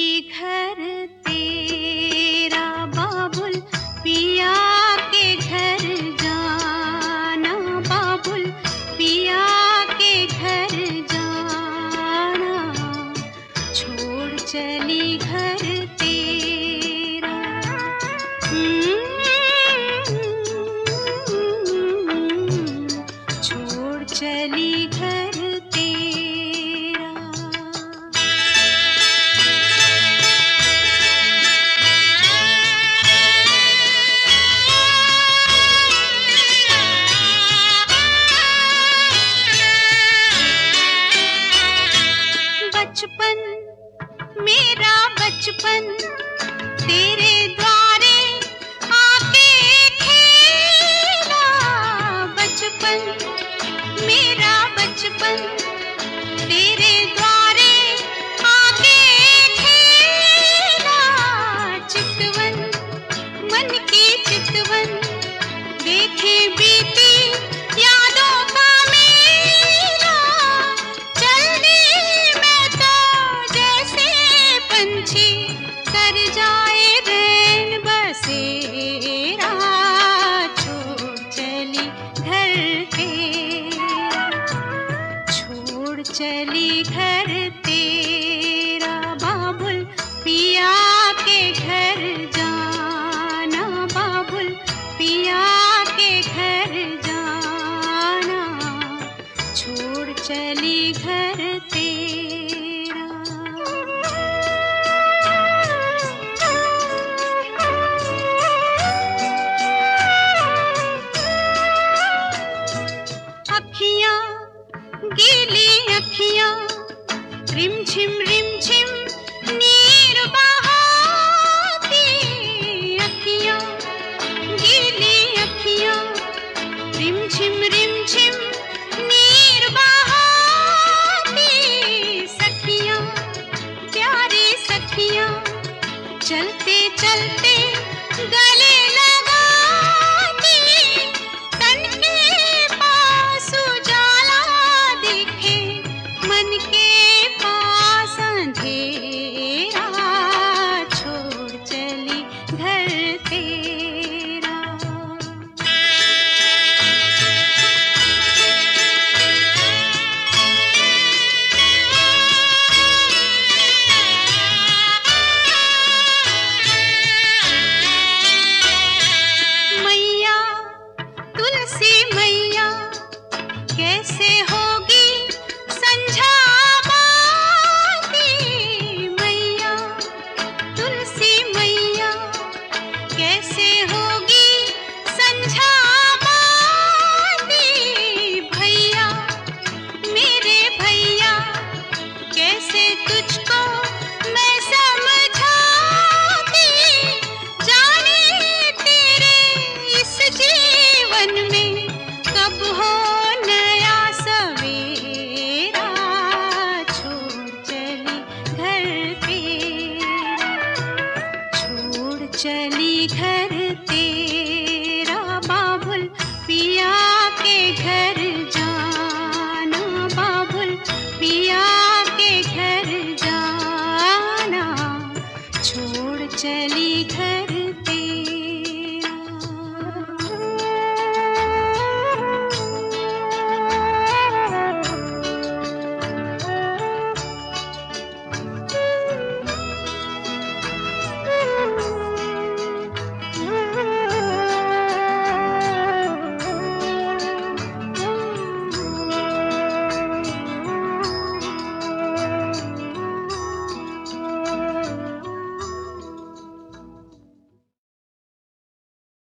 घर तेरा बाबुल, पिया के घर जाना बाबुल, पिया के घर जाना, छोड़ चली घर तेरा। छोड़ चली घर तेरा। बचपन मेरा बचपन तेरे द्वारे आके खेला, बचपन मेरा बचपन तेरे द्वारे आके खेला, चितवन मन की चितवन देखे बीती यादों का मेला, चलने में तो जैसे पंछी कर जाए रैन बसेरा, छोड़ चली घर तेरा, छोड़ चली घर तेरा बाबुल, पिया के घर जाना बाबुल, पिया के घर जाना, छोड़ चली घर तेरा। अखियां गीली अखियां रिमझिम रिमझिम नीर बहाती, अखियां गीली अखियां रिमझिम रिमझिम नीर बहाती, सखियां प्यारी सखियां चलते चलते गले लगाती, तन के पास उजाला दिखे मन के पास अंधेरा, छोड़ चली घर तेरा। मैया तुलसी मैया कैसे होगी संझा बाती, मैया तुलसी मैया कैसे होगी संझा बाती, भैया मेरे भैया कैसे तुझको मैं समझाती, जाने तेरे इस जीवन में कब हो नया सवेरा, छोड़ चली घर तेरा, छोड़ चली घर तेरा।